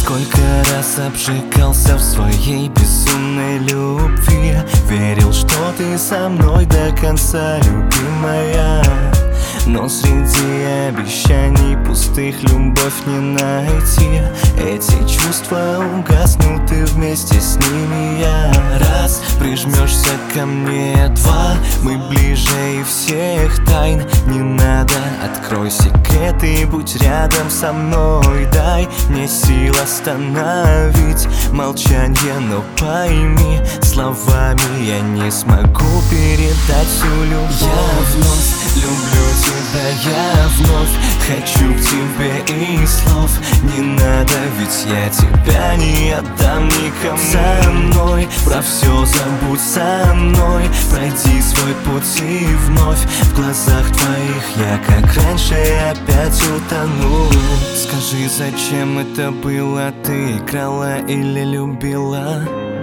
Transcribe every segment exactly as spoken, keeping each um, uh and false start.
Сколько раз обжигался в своей безумной любви, верил, что ты со мной до конца, любимая. Но среди обещаний пустых любовь не найти. Эти чувства угаснут, и вместе с ними я. Раз, прижмешься ко мне, два, мы ближе и всех тайн не надо. Открой секрет и будь рядом со мной. Дай мне сил остановить молчанье, но пойми, словами я не смогу передать всю любовь. Я вновь люблю тебя, я вновь хочу к тебе, и слов не надо, ведь я тебя не отдам никому. Со мной про все забудь, со мной пройди свой путь, и вновь в глазах твоих я, как раньше, опять утону. Скажи, зачем это было? Ты играла или любила?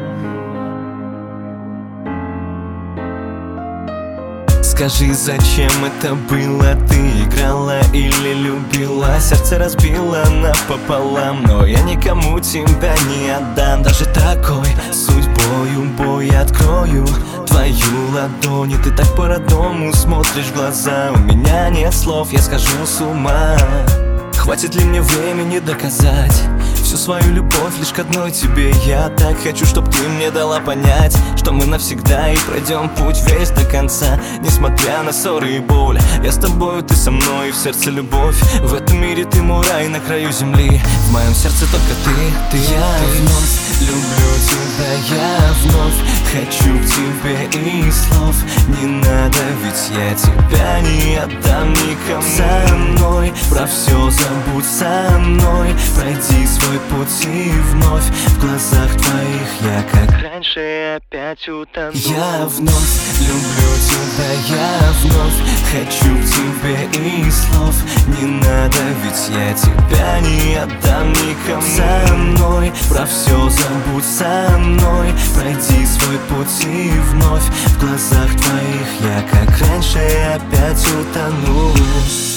Скажи, зачем это было? Ты играла или любила? Сердце разбила напополам, но я никому тебя не отдам. Даже такой судьбою бой открою твою ладонь, и ты так по-родному смотришь в глаза. У меня нет слов, я схожу с ума. Хватит ли мне времени доказать всю свою любовь лишь к одной тебе? Я так хочу, чтоб ты мне дала понять, что мы навсегда и пройдем путь весь до конца. Несмотря на ссоры и боль, я с тобою, ты со мной, и в сердце любовь. В этом мире ты мой рай на краю земли, в моем сердце только ты, ты. Я ты. Вновь люблю тебя, я вновь хочу к тебе, и слов не надо, ведь я тебя не отдам никому. Со мной про все забудь, со мной пройди свой путь, и вновь в глазах твоих я, как раньше, опять утону. Я вновь люблю тебя, я вновь хочу к тебе, и слов не надо, ведь я тебя не отдам никому. Со мной про все забудь, со мной пройди свой путь, и вновь в глазах твоих я, как раньше, опять утону.